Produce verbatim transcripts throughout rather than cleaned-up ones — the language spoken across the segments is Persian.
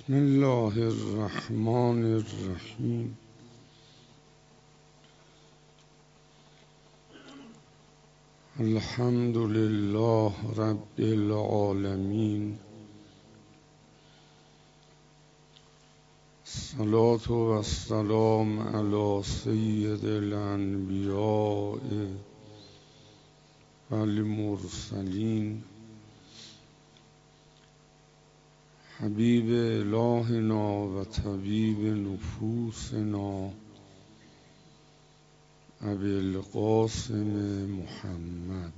بسم الله الرحمن الرحیم. الحمد لله رب العالمین. الصلاة و السلام علی سید الانبیاء و المرسلین حبیب الهنا و طبیب نفوسنا ابی القاسم محمد.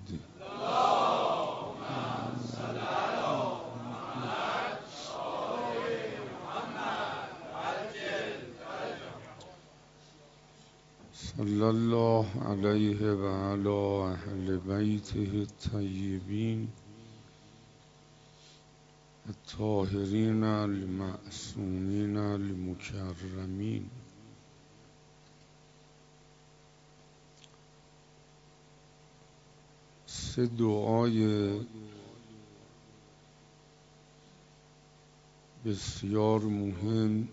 صلی الله علیه و علی اهل بیته الطیبین الطاهرین المعصومین المکرمین. سه دعای بسیار مهم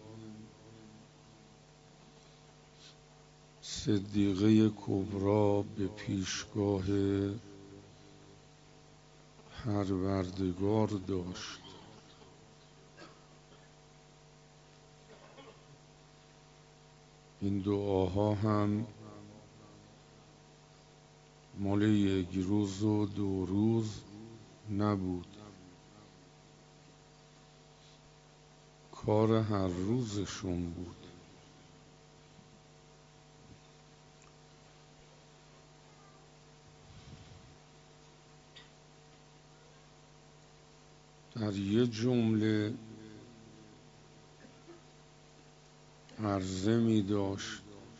صدیقه کبری به پیشگاه پروردگار داشت. این دعاها هم مال یک روز و دو روز نبود، کار هر روزشون بود. در یه جمله عرضه می داشت: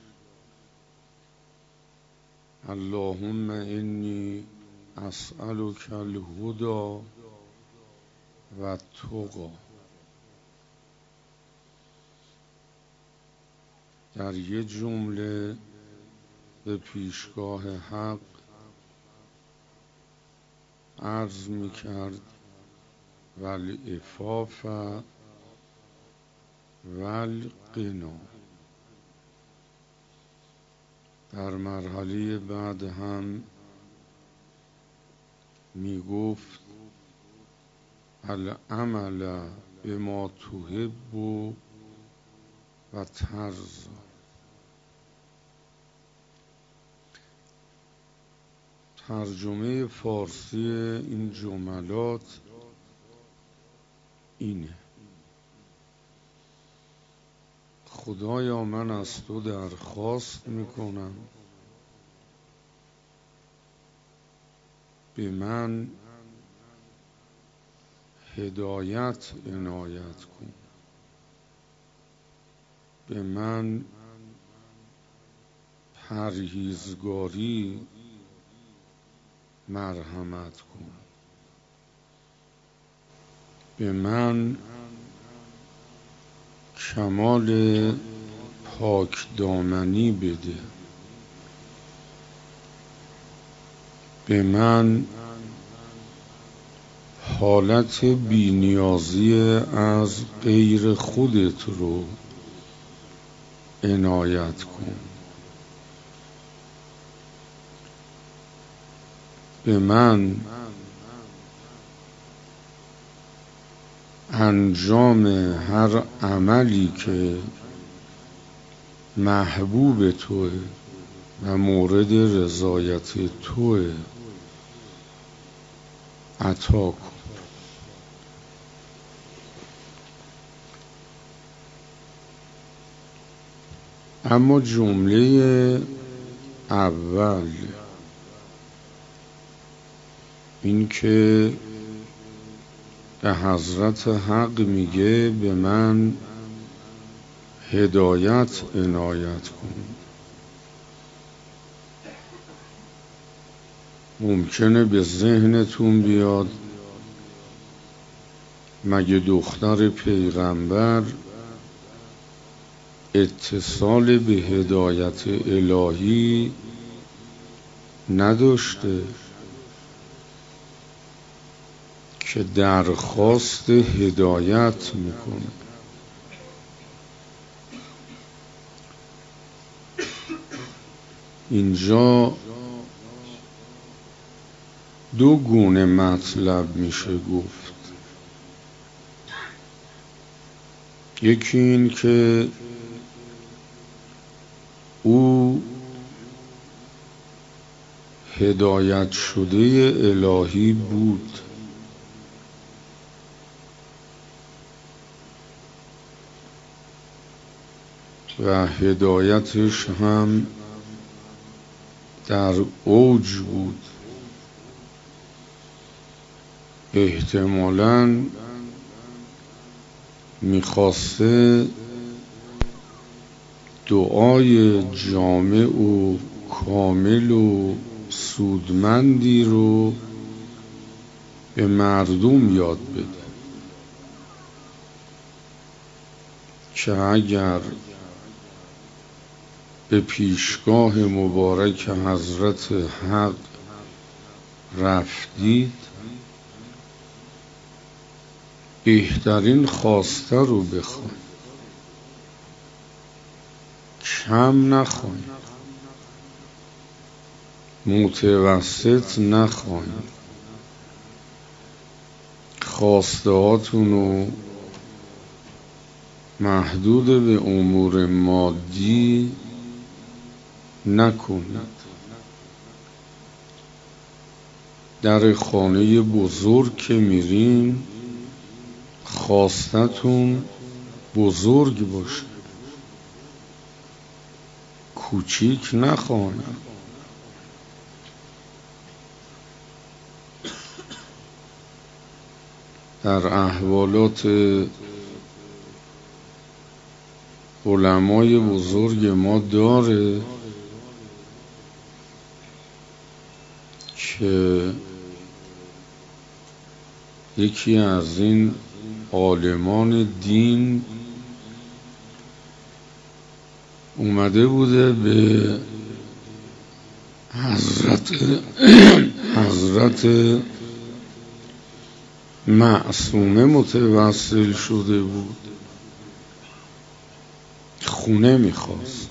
اللهم انی اسألک الهدی و التقی. در یه جمله به پیشگاه حق عرض می کرد والعفاف والغنا. در مرحله بعد هم می گفت العمل بما تحب و ترضی. ترجمه فارسی این جملات اینه: خدایا من از تو درخواست میکنم به من هدایت عنایت کن، به من پرهیزگاری مرحمت کن، به من کمال پاک دامنی بده، به من حالت بی‌نیازی از غیر خودت رو عنایت کن، به من انجام هر عملی که محبوب توه و مورد رضایت توه عطا کن. اما جمله اول، این که به حضرت حق میگه به من هدایت عنایت کن، ممکنه به ذهنتون بیاد مگه دختر پیغمبر اتصال به هدایت الهی نداشته که درخواست هدایت میکنه؟ اینجا دو گونه مطلب میشه گفت. یکی این که او هدایت شده الهی بود و هدایتش هم در اوج بود. احتمالاً میخواسته دعای جامع و کامل و سودمندی رو به مردم یاد بده که اگر به پیشگاه مبارک حضرت حق رفتید بهترین خواسته رو بخواید، کم نخواید، متوسط نخواید، خواسته هاتون رو محدود به امور مادی نکنید. در خانه بزرگ که میرین خواستتون بزرگ باشه، کوچیک نخواهید. در احوالات علمای بزرگ ما داره که یکی از این عالمان دین اومده بوده به حضرت حضرت معصومه متوسل شده بود، خونه میخواست،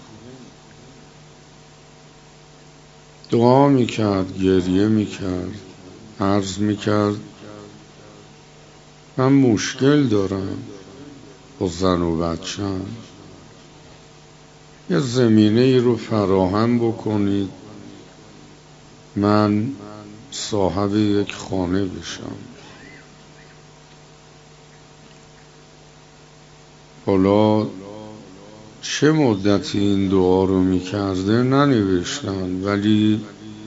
دعا میکرد، گریه میکرد، عرض میکرد من مشکل دارم با زن و بچه‌م، یه زمینه ای رو فراهم بکنید من صاحب یک خانه بشم. حالا چه مدتی این دعا رو میکرده ننوشتن، ولی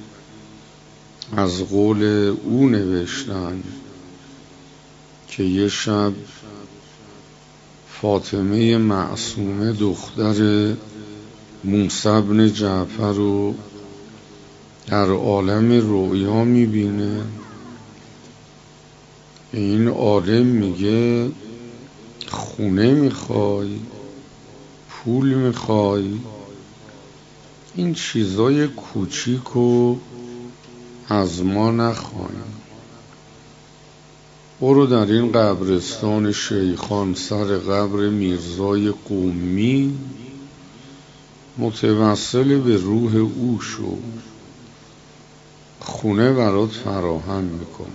از قول او نوشتن که یه شب فاطمه معصومه دختر موسی بن جعفر رو در عالم رؤیا میبینه. این عالم میگه خونه میخوای، پول میخوای، این چیزای کوچیک رو از ما نخوای، برو در این قبرستان شیخان سر قبر میرزای قمی متوسل به روح او شو، خونه برات فراهم میکنه،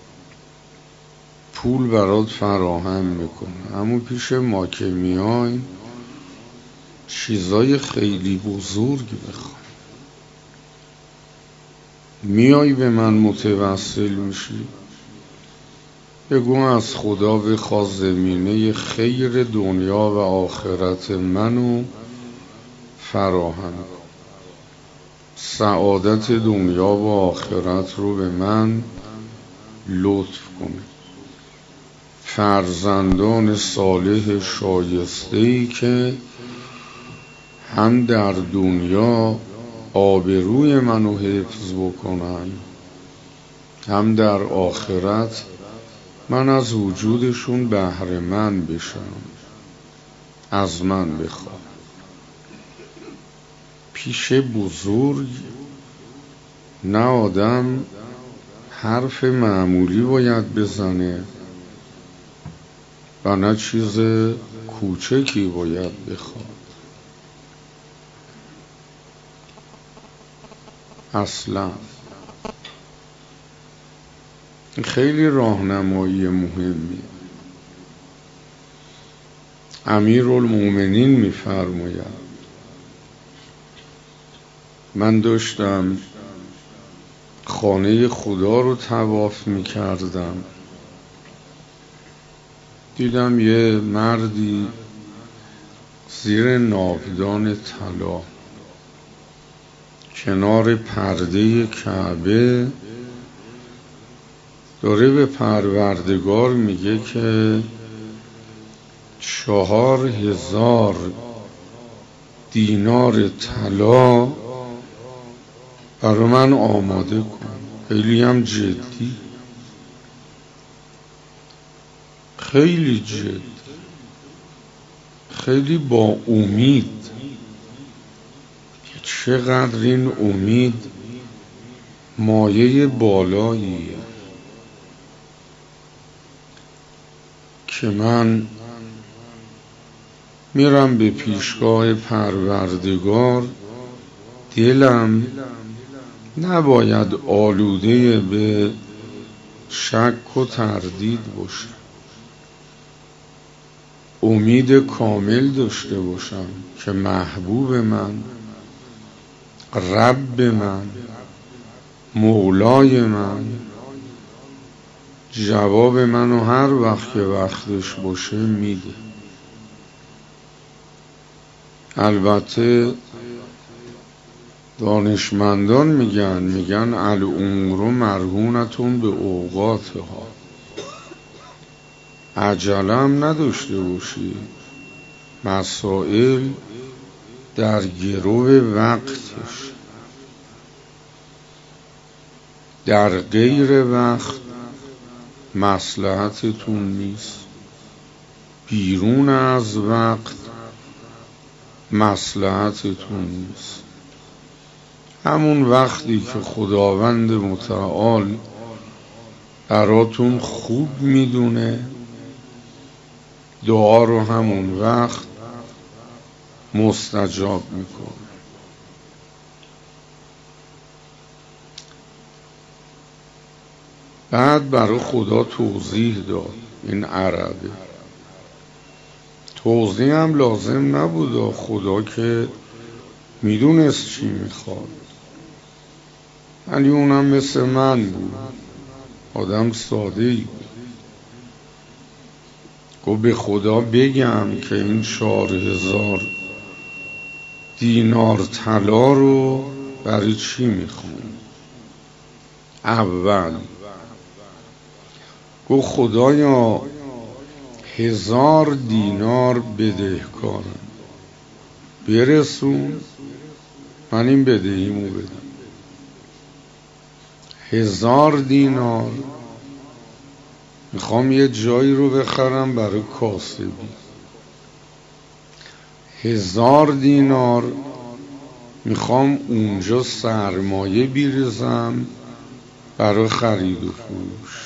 پول برات فراهم میکنه. اما پیش ما که میایم چیزای خیلی بزرگ بخوای، میای به من متوسل میشی، بگو از خدا بخوا زمینه خیر دنیا و آخرت منو فراهم کن، سعادت دنیا و آخرت رو به من لطف کن، فرزندان صالح شایسته‌ای که هم در دنیا آبروی منو حفظ بکنن، هم در آخرت من از وجودشون بهره مند بشم، از من بخواه. پیش بزرگ نه آدم حرف معمولی باید بزنه و نه چیز کوچکی باید بخواد. اصلا خیلی راهنمایی مهمی. امیرالمومنین می‌فرماید من داشتم خانه خدا رو طواف می‌کردم، دیدم یه مردی زیر ناودان طلا کنار پرده کعبه داره به پروردگار میگه که چهار هزار دینار طلا برای من آماده کن. خیلی هم جدی، خیلی جدی، خیلی با امید. چقدر این امید مایه بالاییه که من میرم به پیشگاه پروردگار، دلم نباید آلوده به شک و تردید باشه، امید کامل داشته باشم که محبوب من، رب من، مولای من جواب منو هر وقت که وقتش باشه میده. البته دانشمندان میگن میگن الامور مرهونتون به اوقاتها، عجلم نداشته باشی، مسائل در گرو وقتش، در غیر وقت مصلحتتون نیست، بیرون از وقت مصلحتتون نیست. همون وقتی که خداوند متعال براتون خوب میدونه، دعا رو همون وقت مستجاب میکنه. بعد برای خدا توضیح داد. این عربه توضیح هم لازم نبود، خدا که میدونست چی میخواد، ولی اونم مثل من بود، آدم ساده ای بود. گفت به خدا بگم که این چهار هزار دینار طلا رو برای چی میخوام؟ اول گفت خدایا هزار دینار بدهکارم، برسون من این بدهیمو بدم. هزار دینار میخوام یه جایی رو بخرم برای کاسبی، هزار دینار میخوام اونجا سرمایه بیرزم برای خرید و فروش،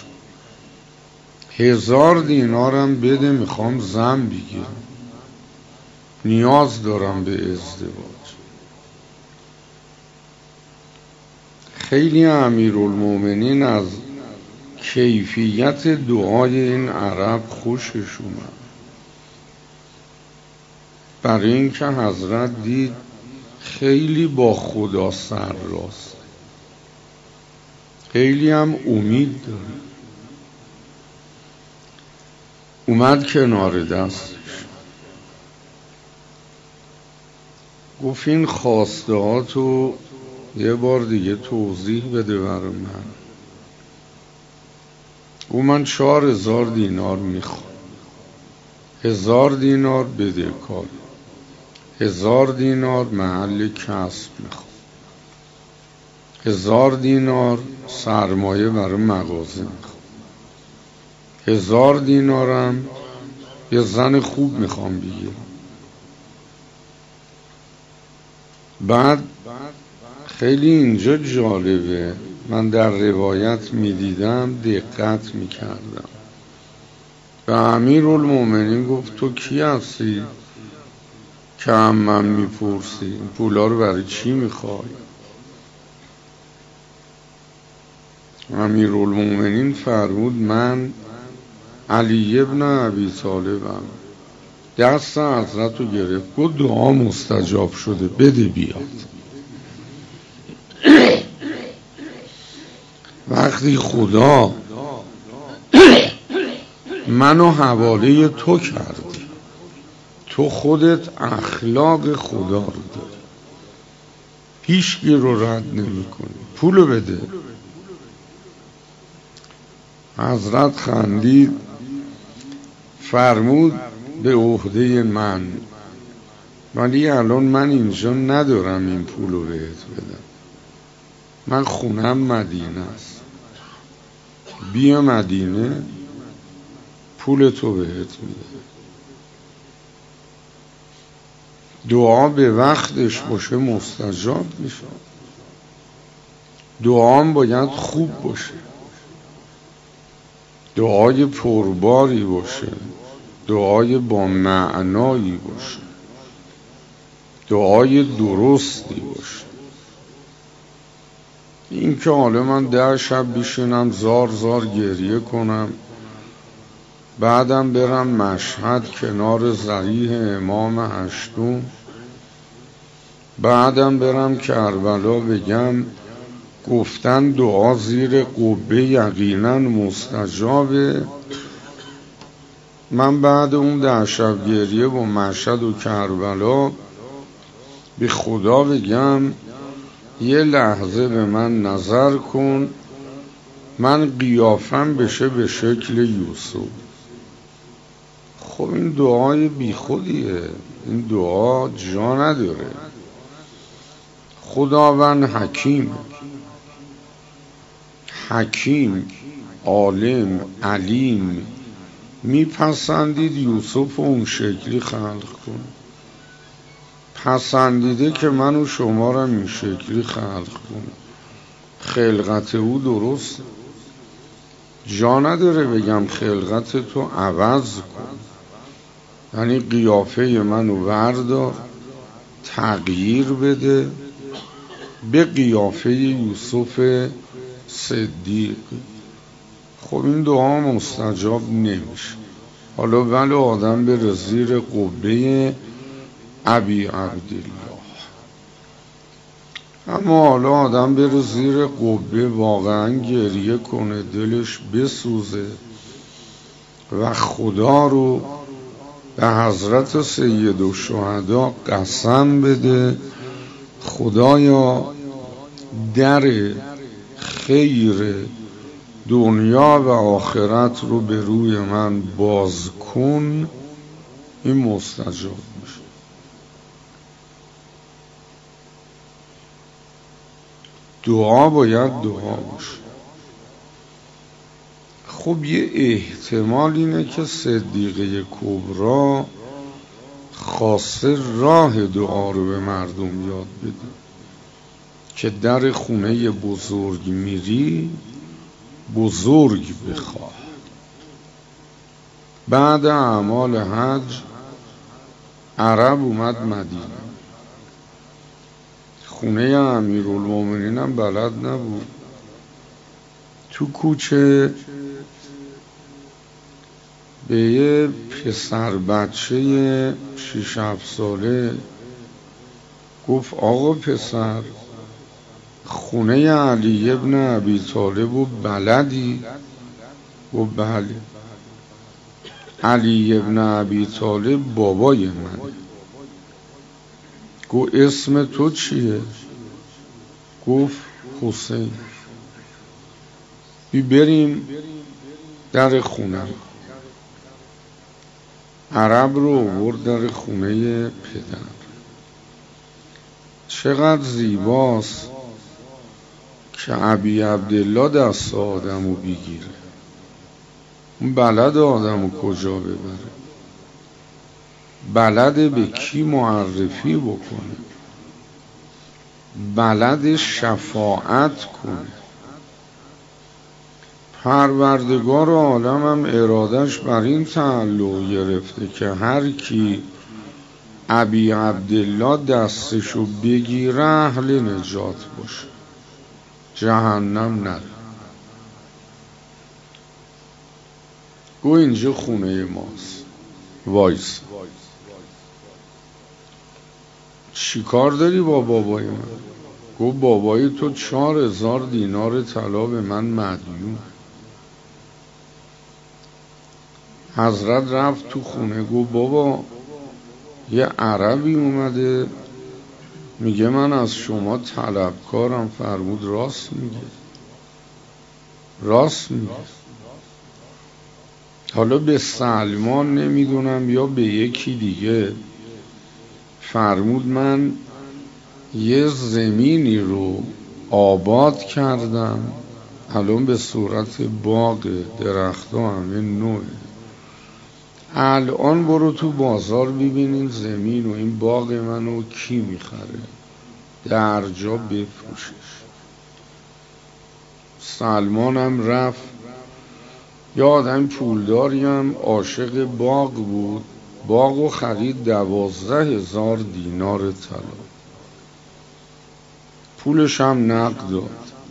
هزار دینارم بده میخوام زن بگیرم، نیاز دارم به ازدواج. خیلی امیرالمومنین از کیفیت دعای این عرب خوشش اومد، برای اینکه حضرت دید خیلی با خدا سر راست، خیلی هم امید داره. اومد کنار دستش، گفت این خواسته هاتو یه بار دیگه توضیح بده برای من. گفت من چهار هزار دینار میخوام، هزار دینار بدهکار، هزار دینار محل کسب میخوام، هزار دینار سرمایه برای مغازه میخوام، هزار دینارم یه زن خوب میخوام بگیرم. بعد خیلی اینجا جالبه، من در روایت میدیدم دقت میکردم. و امیرالمومنین گفت تو کی هستی که هم من میپرسی این پولا رو برای چی میخوای؟ امیرالمومنین فرمود من علی ابن ابی طالبم. دست حضرت رو گرفت، گفت دعا مستجاب شده، بده بیاد. وقتی خدا منو حواله تو کردی، تو خودت اخلاق خدا رو داری، هیچکی رو رد نمی کنی، پولو بده. حضرت خندید فرمود به عهده من، ولی الان من اینجا ندارم این پولو بهت بدم، من خونم مدینه است، بیا مدینه پول تو بهت میده. دعا به وقتش باشه مستجاب میشه، دعام باید خوب باشه، دعای پرباری باشه، دعای با معنایی باشه، دعای درستی باشه. این که حالا من ده شب بشینم زار زار گریه کنم، بعدم برم مشهد کنار ضریح امام هشتم، بعدم برم کربلا بگم گفتن دعا زیر قبه یقینا مستجابه، من بعد اون ده شب گریه با مشهد و کربلا به خدا بگم یه لحظه به من نظر کن، من قیافم بشه به شکل یوسف. خب این دعای بی خودیه، این دعا جا نداره. خداوند حکیم، حکیم عالم علیم میپسندید یوسف اون شکلی خلق کن، پسندیده که من و شما را این شکلی خلق کن. خلقت او درست، جا نداره بگم خلقت تو عوض کن، یعنی قیافه منو بردار تغییر بده به قیافه یوسف صدیق. خب این دعا مستجاب نمیشه. حالا ولی آدم به زیر قبه ابی عبدالله، اما حالا آدم بره زیر قبه واقعا گریه کنه، دلش بسوزه و خدا رو به حضرت سید الشهدا قسم بده خدایا در خیر دنیا و آخرت رو به روی من باز کن، این مستجاب میشه. دعا باید دعا باشه. خب یه احتمال اینه که صدیقه کبرا خاصه راه دعا رو به مردم یاد بده که در خونه بزرگ میری بزرگ بخواه. بعد اعمال حج عرب اومد مدینه، خونه امیرالمومنین هم بلد نبود، تو کوچه به یه پسر بچه شش هفت ساله گفت آقا پسر خونه علی ابن ابی طالب و بلدی؟ گفت بله. علی ابن ابی طالب بابای من. گفت اسم تو چیه؟ گفت حسین. بی بریم در خونه. عرب رو آورد در خونه پدر. چقدر زیباست که ابی عبدالله دست آدمو بگیره، اون بلد آدمو کجا ببره، بلد به کی معرفی بکنه، بلد شفاعت کنه. پروردگار عالم هم ارادش بر این تعلق گرفته که هر کی ابی عبدالله دستشو بگیره اهل نجات باشه، جهنم نره. گو اینجا خونه ماست، وایس. چی کار داری با بابای من؟ گو بابای تو چهار هزار دینار طلا به من مدیون. حضرت رفت تو خونه، گو بابا یه عربی اومده میگه من از شما طلبکارم. فرمود راست میگه، راست میگه. حالا به سلمان نمیدونم یا به یکی دیگه فرمود من یه زمینی رو آباد کردم، الان به صورت باغ، درخت‌ها همه نوعه. الان برو تو بازار ببینین زمین و این باغ منو کی میخره، در جا بفروشش. سلمانم رفت، یه آدم پولداریم عاشق باغ بود، باغو خرید دوازده هزار دینار طلا، پولش هم نقد داد.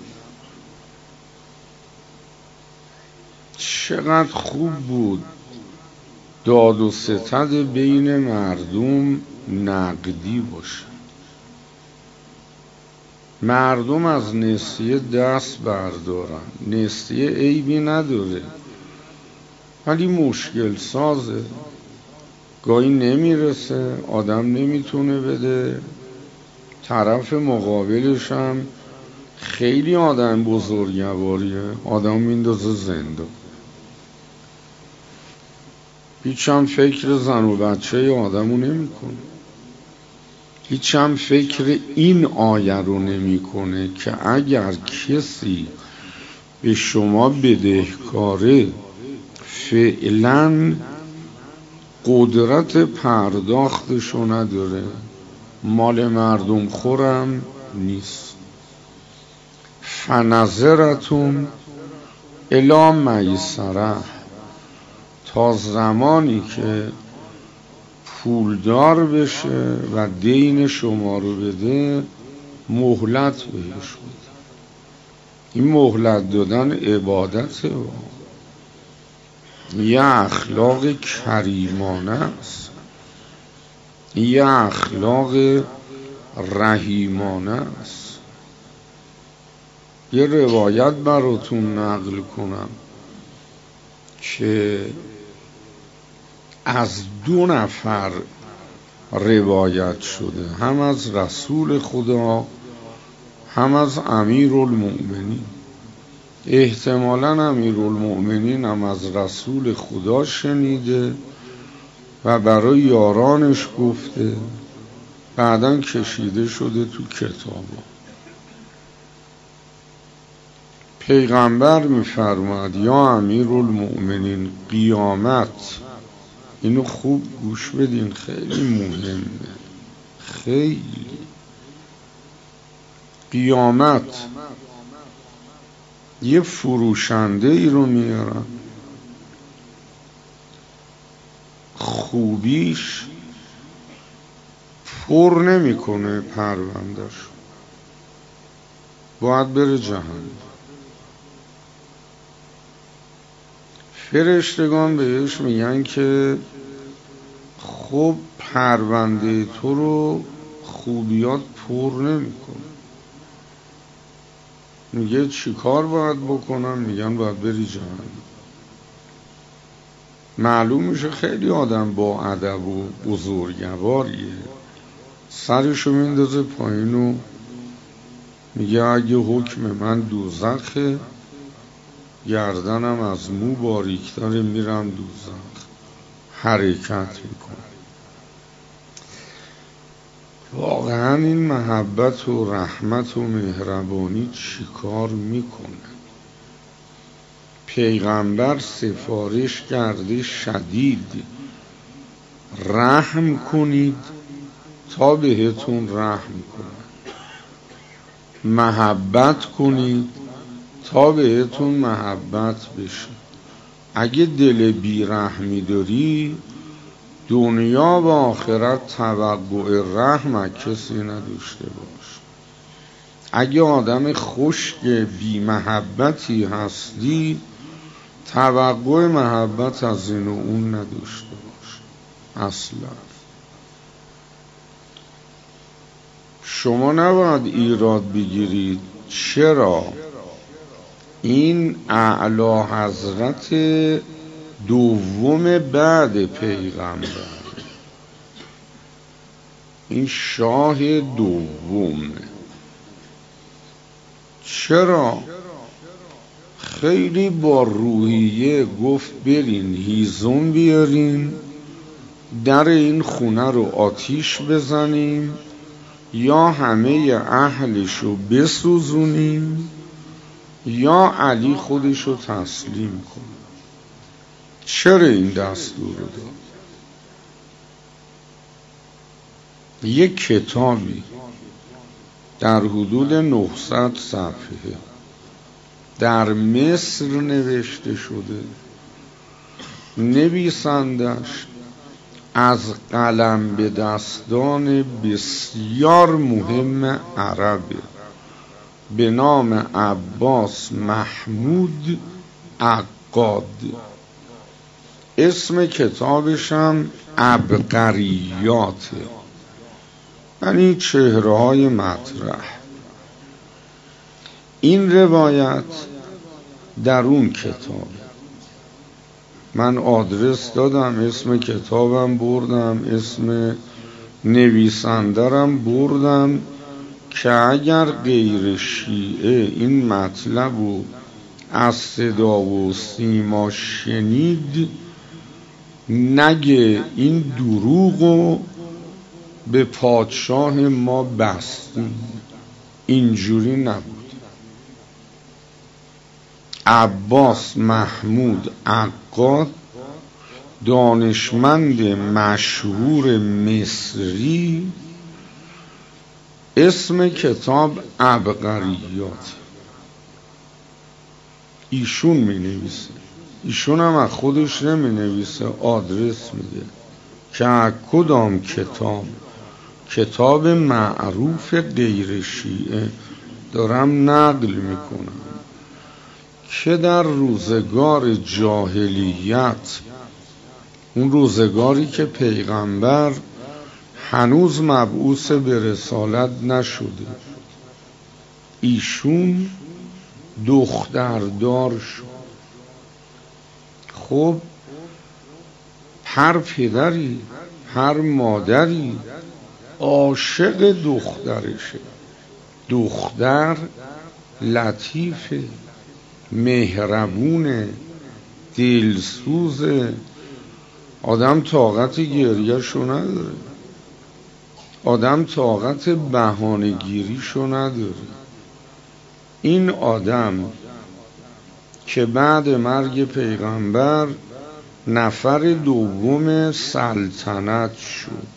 چقدر خوب بود داد و ستد بین مردم نقدی باشه، مردم از نسیه دست بردارن. نسیه عیبی نداره ولی مشکل سازه، گاهی نمیرسه، آدم نمیتونه بده، طرف مقابلش هم خیلی آدم بزرگواریه، آدم میندازه زندان. هیچ هم فکر زن و بچه آدمو نمی کنه، هیچ هم فکر این آیه رو نمی کنه که اگر کسی به شما بدهکاره فعلا قدرت پرداختشو نداره، مال مردم خورم نیست، فنظرتون الی میسره، تا زمانی که پولدار بشه و دین شما رو بده مهلت بهش بده. این مهلت دادن عبادته، یه اخلاق کریمانه است، یه اخلاق رحیمانه است. یه روایت براتون نقل کنم که از دو نفر روایت شده، هم از رسول خدا هم از امیرالمؤمنین. احتمالاً امیرالمؤمنین هم از رسول خدا شنیده و برای یارانش گفته، بعداً کشیده شده تو کتابا. پیغمبر می‌فرماد یا امیرالمؤمنین قیامت، اینو خوب گوش بدین خیلی مهمه، خیلی. قیامت یه فروشنده ای رو میارن، خوبیش پر نمیکنه پروندهش، باید بره جهنم. فرشتگان بهش میگن که خب پرونده تو رو خوبیات پر نمیکنه. میگه چی کار باید بکنم؟ میگن باید بری جهنم. معلوم میشه خیلی آدم با ادب و بزرگواریه، سرشو میندازه پایین و میگه اگه حکم من دوزخه گردنم از مو باریکتره میرم دوزخ، حرکت میکنه. واقعا این محبت و رحمت و مهربانی چی کار میکنه؟ پیغمبر سفارش کرده شدید رحم کنید تا بهتون رحم کنه، محبت کنید تا بهتون محبت بشه. اگه دل بیرحمی داری دنیا و آخرت توقع رحم کسی نداشته باش. اگه آدم خشک بی محبتی هستی توقع محبت از این و اون نداشته باش. اصلا شما نباید ایراد بگیرید چرا این اعلی حضرت دوم بعد پیغمبر، این شاه دوم، چرا خیلی با روحیه گفت برین هیزم بیارین در این خونه رو آتیش بزنیم یا همه اهلشو بسوزونیم یا علی خودشو تسلیم کنه؟ چرا این دستور رو داد؟ یک کتابی در حدود نهصد صفحه در مصر نوشته شده، نویسندش از قلم به دستان بسیار مهم عربه به نام عباس محمود عقاد. اسم کتابش هم عبقریاته، یعنی چهره های مطرح. این روایت در اون کتاب، من آدرس دادم، اسم کتابم بردم، اسم نویسندرم بردم که اگر غیر شیعه این مطلب رو از صدا و سیما شنید نگه این دروغو به پادشاه ما بستیم. اینجوری نبود. عباس محمود عقاد، دانشمند مشهور مصری، اسم کتاب عبقریات. ایشون می نویسه، ایشون هم از خودش نمی نویسه، آدرس میده که کدام کتاب، کتاب معروف غیر شیعه دارم نقل میکنم که در روزگار جاهلیت، اون روزگاری که پیغمبر هنوز مبعوث به رسالت نشده، ایشون دختردار شد. خب هر پدری هر مادری عاشق دخترشه. دختر لطیفه، مهربونه، دلسوزه، آدم طاقت گریه‌شو نداره، آدم طاقت بهانه‌گیریشو نداره. این آدم که بعد مرگ پیغمبر نفر دوم سلطنت شد،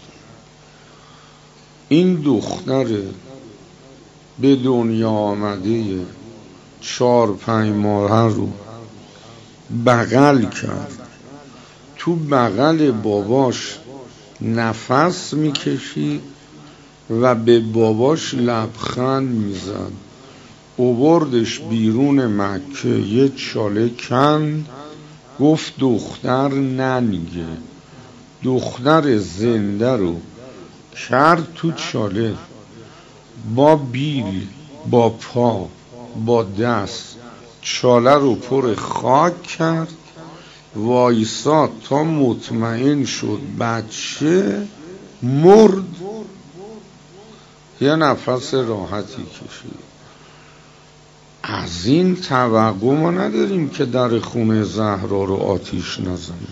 این دختر به دنیا آمده چار پنج ماه رو بغل کرد، تو بغل باباش نفس میکشید و به باباش لبخند میزد. آوردش بیرون مکه، یه چاله کند، گفت دختر ننگه. دختر زنده رو کرد تو چاله، با بیل، با پا، با دست چاله رو پر خاک کرد، وایساد تا مطمئن شد بچه مرد، یه نفس راحتی کشید. از این توقع ما نداریم که در خونه زهرا رو آتیش نزنه.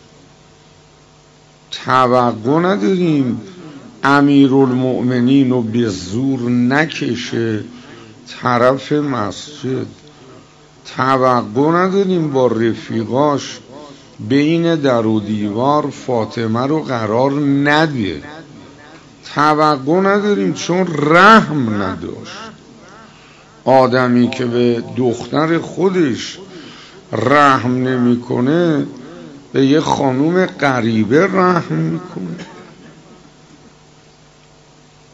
توقع نداریم امیرالمؤمنین رو به زور نکشه طرف مسجد. توقع نداریم با رفیقاش بین در و دیوار فاطمه رو قرار نده. توقع نداریم چون رحم نداشت. آدمی که به دختر خودش رحم نمیکنه به یه خانوم غریبه رحم میکنه.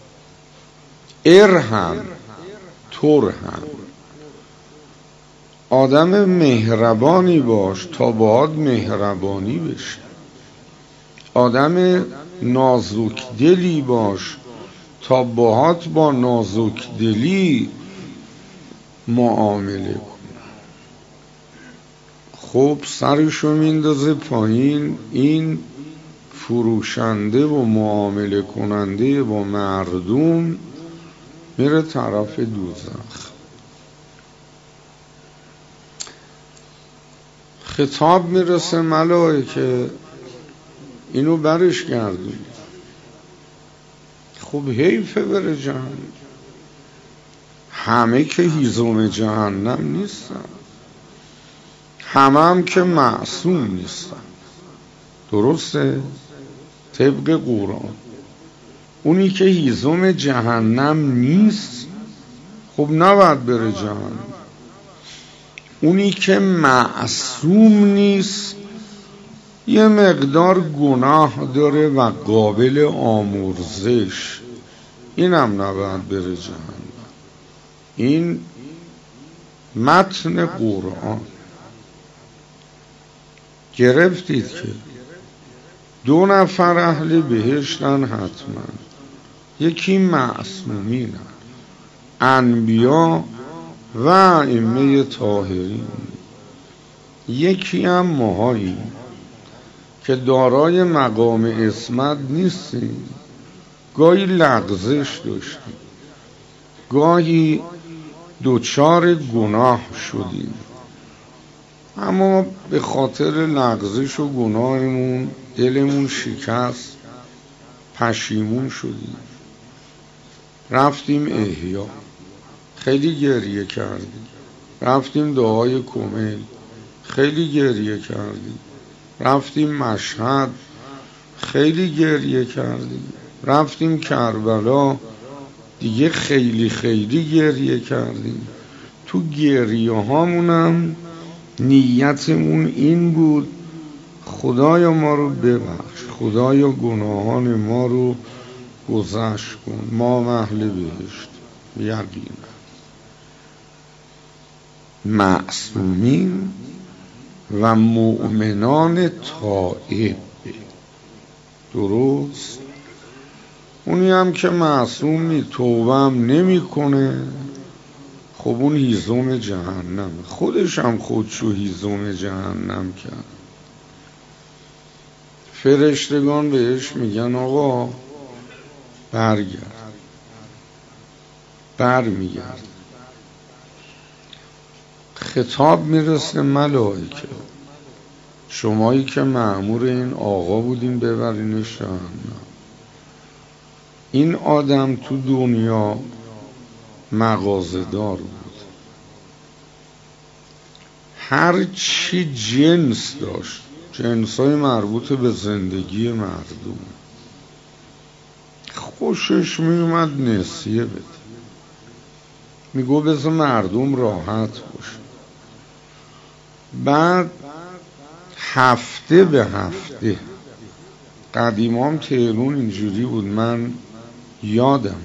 ارحم ترحم. آدم مهربانی باش تا باهات مهربانی بشه، آدم نازک دلی باش تا باهات با نازک دلی معامله کن. خب سرشو میندازه پایین، این فروشنده و معامله کننده با مردم میره طرف دوزخ. خطاب میرسه ملائکه اینو برش گردون. خب حیفه بره جهنم. همه که هیزم جهنم نیستن، همه هم که معصوم نیستن، درسته؟ طبق قرآن اونی که هیزم جهنم نیست خب نباید بره جهنم. اونی که معصوم نیست یه مقدار گناه داره و قابل آمرزش، اینم نباید بره جهنم. این متن قرآن. گرفتید که دو نفر اهل بهشتن حتما، یکی معصومین انبیا و ائمه طاهرین، یکی هم ماهایی که دارای مقام عصمت نیستیم، گاهی لغزش داشتیم، گاهی دوچار گناه شدیم، اما به خاطر لغزش و گناهمون دلمون شکست، پشیمون شدیم، رفتیم احیا، خیلی گریه کردیم، رفتیم دعای کمیل، خیلی گریه کردیم، رفتیم مشهد، خیلی گریه کردیم، رفتیم کربلا، دیگه خیلی خیلی گریه کردیم. تو گریه هامونم نیتمون این بود خدایا ما رو ببخش، خدایا گناهان ما رو گذشت کن، ما اهل بهشت. یقینا معصومین و مؤمنان تائب، درست؟ اونی هم که معصوم نی، توبه هم نمی کنه، خب اون هیزم جهنم، خودش هم خودشو هیزم جهنم کرد. فرشتگان بهش میگن آقا برگرد، بر میگرد. خطاب میرسه ملائکه شمایی که مأمور این آقا بودین ببرینش جهنم. این آدم تو دنیا مغازه‌دار بود، هر چی جنس داشت، جنسای مربوط به زندگی مردم، خوشش میومد نسیه بده، میگو بذار مردم راحت باشه. بعد هفته به هفته، قدیمام تهرون اینجوری بود، من یادمه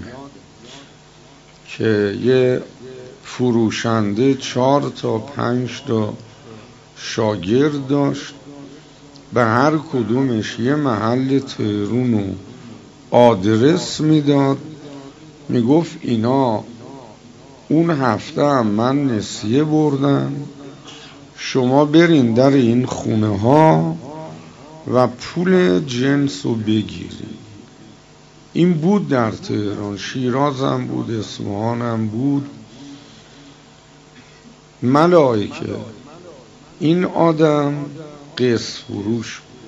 که یه فروشنده چهار تا پنج تا شاگرد داشت، به هر کدومش یه محل تهرون و آدرس میداد، میگفت اینا اون هفته هم من نسیه بردم، شما برین در این خونه ها و پول جنس رو بگیرید. این بود در تهران، شیراز هم بود، اصفهان هم بود. ملائکه این آدم قسط فروش بود.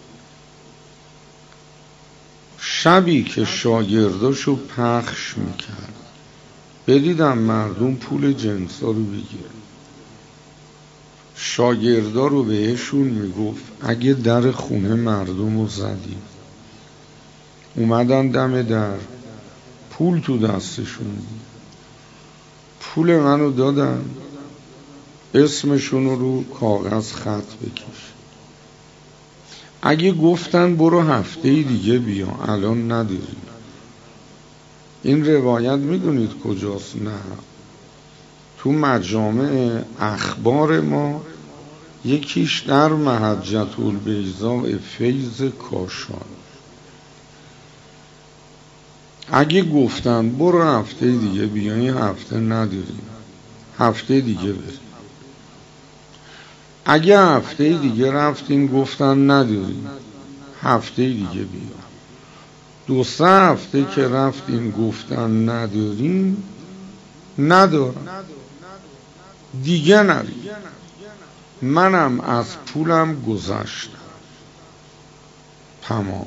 شبی که شاگرداشو پخش میکرد بدیدم مردم پول جنسا رو بگیرن، شاگردا رو بهشون میگفت اگه در خونه مردم رو زدیم اومدن دم در، پول تو دستشون بود، پول منو دادن، اسمشون رو کاغذ خط بکش. اگه گفتن برو هفته دیگه بیا، الان نداریم. این روایت میدونید کجاست؟ نه، تو مجامع اخبار ما یکیش در محجة البیضاء فیض کاشان. اگه گفتن برو هفته دیگه بیا، این هفته نداریم، هفته دیگه بریم. اگه هفته دیگه رفتیم گفتن نداریم، هفته دیگه بیا. دو سه هفته که رفتیم گفتن نداریم، ندارم دیگه نریم. منم از پولم گذشتم، تمام.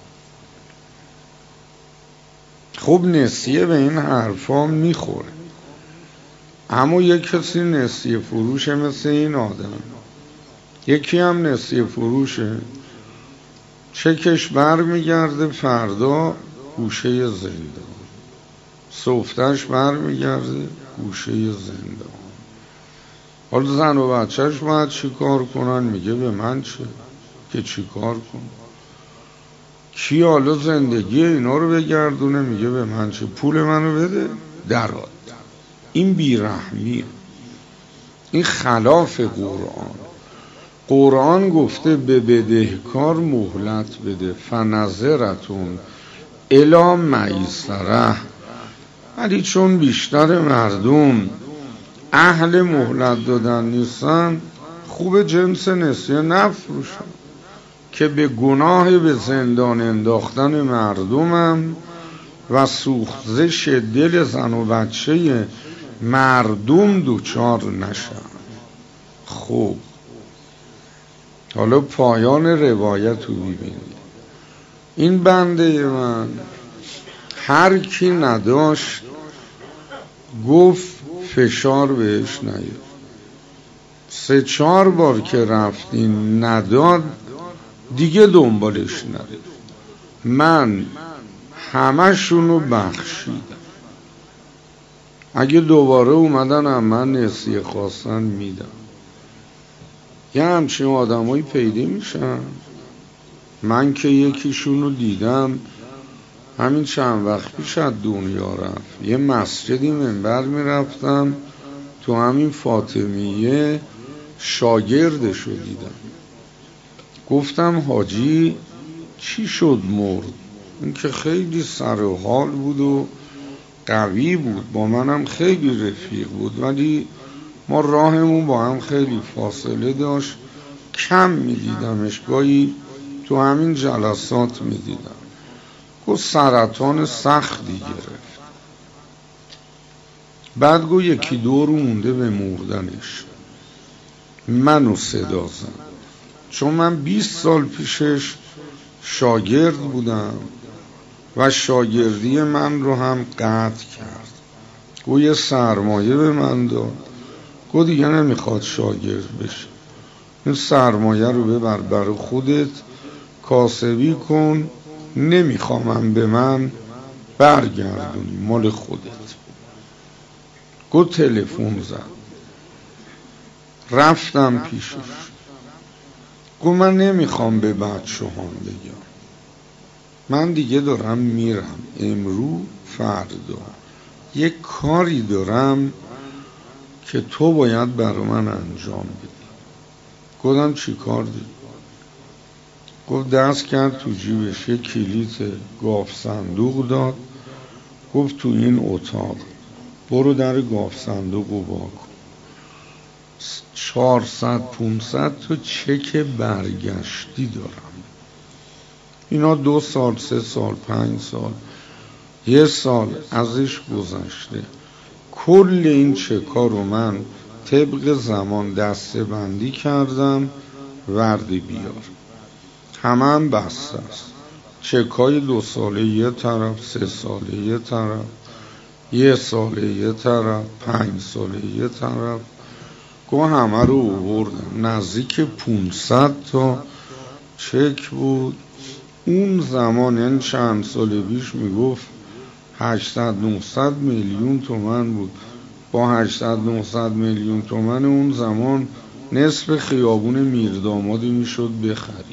خب نسیه به این حرفا میخوره، اما یک کسی نسیه فروشه مثل این آدم، یکی هم نسیه فروشه، چکش بر میگرده فردا گوشه زندان، صفتش بر میگرده گوشه زندان. حالا زن و بچهش باید چی کار کنن؟ میگه به من چه که چی کار کن؟ کی حالا زندگی اینا رو بگردونه؟ میگه به من چه، پول منو بده درات. این بیرحمیه، این خلاف قرآن. قرآن گفته به بدهکار مهلت بده، فنظرتون الی میسره. ولی چون بیشتر مردم اهل مهلت دادن نیستن، خوب جنس نسیه نفروشن که به گناه به زندان انداختن مردمم و سوختش دل زن و بچه مردم دوچار نشن. خب حالا پایان روایت رو ببینید. این بنده من هر کی نداشت گفت فشار بهش نیاد. سه چهار بار که رفتین نداد دیگه دنبالش نرید. من همشونو بخشیدم. اگه دوباره اومدن هم من نسیه خواستن میدم. یه همچین آدمایی پیدا میشن. من که یکیشونو دیدم همین چند وقت پیش از دنیا رفت. یه مسجدی منبر میرفتم، تو همین فاطمیه شاگردشو دیدم. گفتم حاجی چی شد مرد؟ این که خیلی سر و حال بود و قوی بود، با منم خیلی رفیق بود، ولی ما راهمون با هم خیلی فاصله داشت، کم میدیدمش، گاهی تو همین جلسات میدیدم. گفت سرطان سختی گرفت. بعد گفت یکی دو رو مونده به مردنش. منو صدا زد، چون من بیست سال پیشش شاگرد بودم و شاگردی من رو هم قطع کرد. گفت یه سرمایه به من داد، گفت دیگه نمیخواد شاگرد بشه، این سرمایه رو ببر برای خودت کاسبی کن، نمیخوامم به من برگردونی، مال خودت. گفت تلفن زد، رفتم پیشش. گفت من نمیخوام به بچه هم بگم، من دیگه دارم میرم، امرو فردا یک کاری دارم که تو باید برای من انجام بدی. گفتم چی کار داری؟ گفت دست کرد تو جیبش یک کلیت گاف صندوق داد، گفت تو این اتاق برو در گاف صندوق رو وا کن، چهارصد پونصد تا چک برگشتی دارم. اینا دو سال، سه سال، پنج سال، یه سال ازش گذشته. کل این چکا رو من طبق زمان دسته بندی کردم، وردی بیار. همه هم بسته است. چکای دو ساله یه طرف، سه ساله یه طرف، یه ساله یه طرف، پنج ساله یه طرف. گوه همه رو آوردم، نزدیک پونصد تا چک بود. اون زمان این چند سال پیش میگفت هشتصد نهصد میلیون تومن بود. با هشتصد نهصد میلیون تومن اون زمان نصف خیابون میردامادی میشد بخری.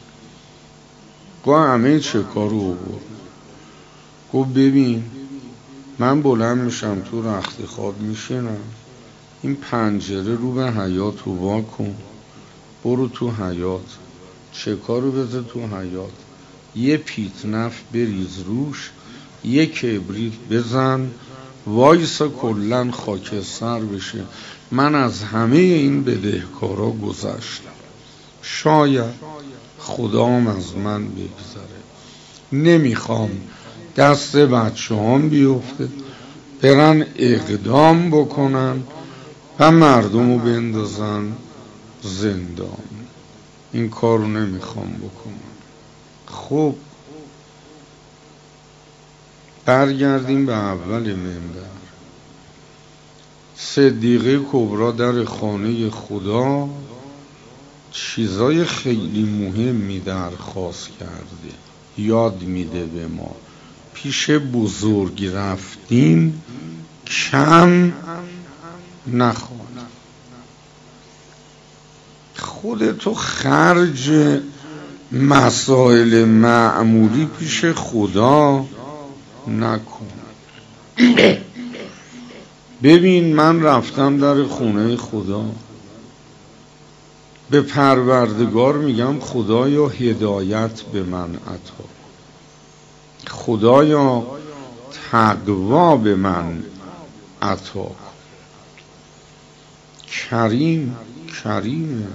گوه همه چکا رو آورد. گفت ببین من بلند میشم تو رخت خواب میشینم، این پنجره رو به حیاط رو وا کن، برو تو حیاط، چکارو بذار تو حیاط، یه پیتنف بریز روش، یه کبریت بزن، وایسا کلن خاکستر بشه. من از همه این بدهکارا گذشتم، شاید خدام از من بگذره. نمیخوام دست بچه هم بیفته برن اقدام بکنن و مردم رو بندازن زندان. این کار رو نمیخوام بکنم. خب برگردیم به اول منبر. صدیقه کبرا در خانه خدا چیزای خیلی مهمی درخواست کرده، یاد میده به ما. پیش بزرگ رفتیم کم نخواد. خودتو خرج مسائل معمولی پیش خدا نکن. ببین من رفتم در خونه خدا، به پروردگار میگم خدایا هدایت به من عطا، خدایا تقوا به من عطا. کریم کریمه،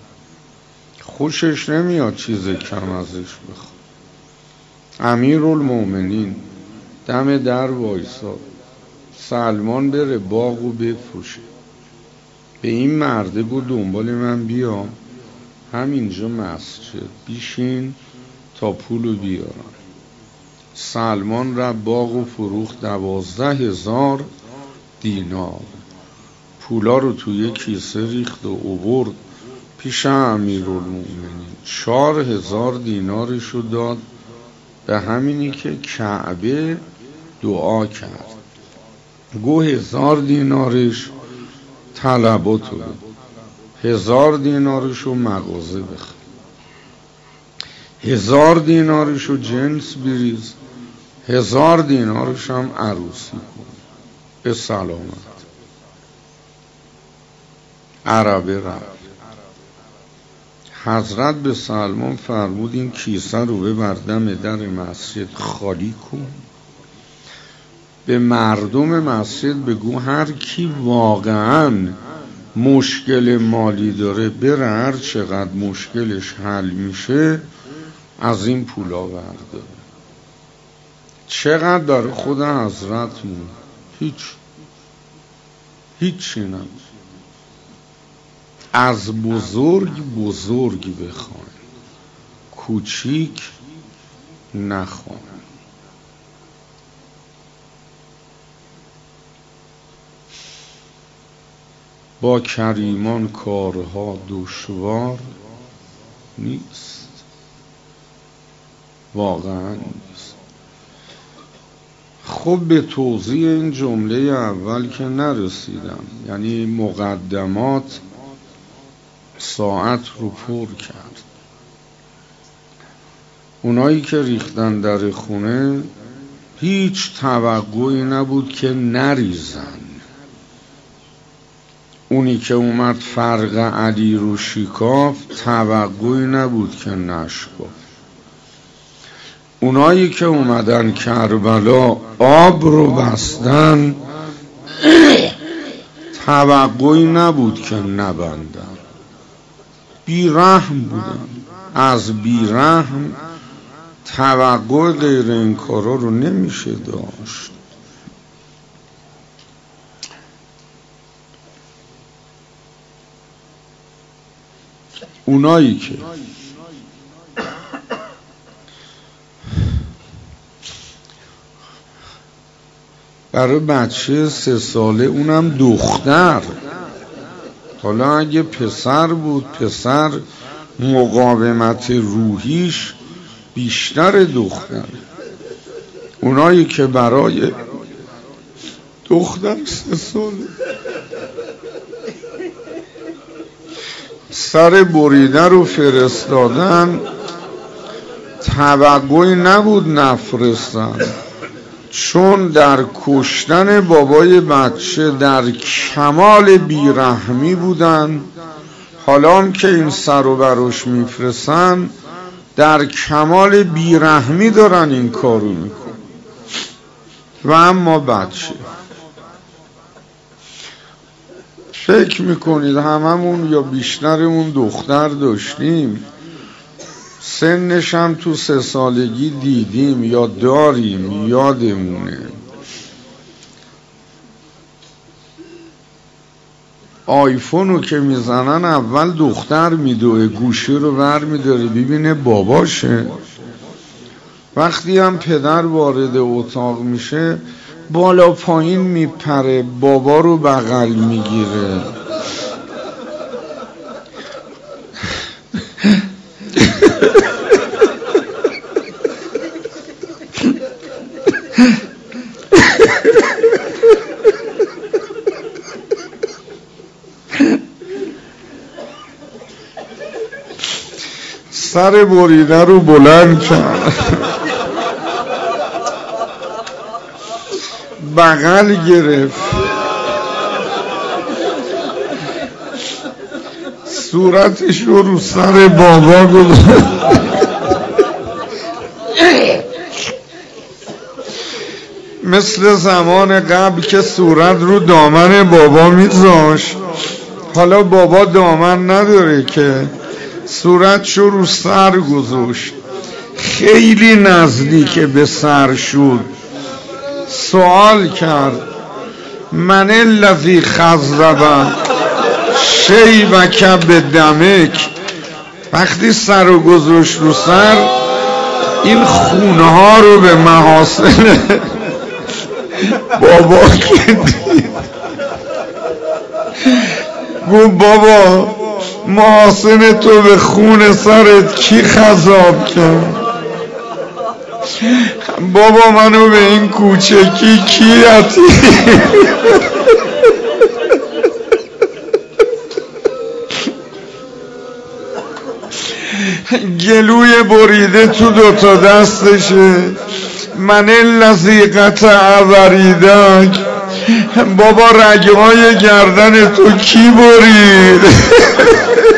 خوشش نمیاد چیز کم ازش بخواد. امیرالمومنین دم در وایساد، سلمان بره باغو بفروشه، به این مرده گو دنبال من بیا همینجا مسجد بیشین تا پولو بیارم. سلمان را باغو فروخت دوازده هزار دینار. پولا رو توی کیسه ریخت و اوورد پیش امیرالمومنین. چهار هزار دینارشو داد به همینی که کعبه دعا کرد. گو هزار دینارش طلباتو بده، هزار دینارشو مغازه بخر، هزار دینارشو جنس بریز، هزار دینارش هم عروسی کن. به سلامت. عربه رفت. حضرت به سلمان فرمود این کیسه رو ببر دم در مسجد خالی کن، به مردم مسجد بگو هر کی واقعا مشکل مالی داره بره هر چقدر مشکلش حل میشه از این پولا برداره. چقدر در خود حضرت مون؟ هیچ هیچی نمون. از بزرگ بزرگ بخوان، کوچیک نخوان. با کریمان کارها دشوار نیست، واقعا نیست. خب به توضیح این جمله اول که نرسیدم، یعنی مقدمات ساعت رو پر کرد. اونایی که ریختن در خونه هیچ توقعی نبود که نریزن. اونی که اومد فرق علی رو شکافت توقعی نبود که نشکافت. اونایی که اومدن کربلا آب رو بستن توقعی نبود که نبندن. بیرحم بودن. از بیرحم توقع غیر این کارا رو نمیشه داشت. اونایی که برای بچه سه ساله، اونم دختر، حالا اگه پسر بود پسر مقاومت روحیش بیشتر دختر. اونایی که برای دختر سه ساله سر بریده رو فرستادن توقعی نبود نفرستن. چون در کشتن بابای بچه در کمال بیرحمی بودن، حالا که این سر و براش میفرستن در کمال بیرحمی دارن این کارو میکن. و اما بچه فکر میکنید هممون یا بیشترمون دختر داشتیم، سنش هم تو سه سالگی دیدیم یا داریم، یادمونه. آیفونو که میزنن اول دختر میدوه، گوشی رو بر میداره ببینه باباشه. وقتی هم پدر وارد اتاق میشه بالا پایین میپره، بابا رو بغل میگیره. سر بریده رو بلند کرد، بغل گرفت، صورتش رو رو سر بابا گذاشت. مثل زمان قبل که صورت رو دامن بابا میذاشت، حالا بابا دامن نداره که صورتشو رو سر گذاشت، خیلی نزدیک به سر شد. سوال کرد من الذی خضب شیبک بدمک. وقتی سر رو گذاشت رو سر، این خونه ها رو به محاسن بابا کردید. گفت بابا محاسن تو به خون سرت کی خضاب کرد؟ بابا منو به این کوچکی کی عطی؟ گلوی بریده تو دوتا دستشه. من الذی قطع وریدک. بابا رگهای گردن تو کی برید؟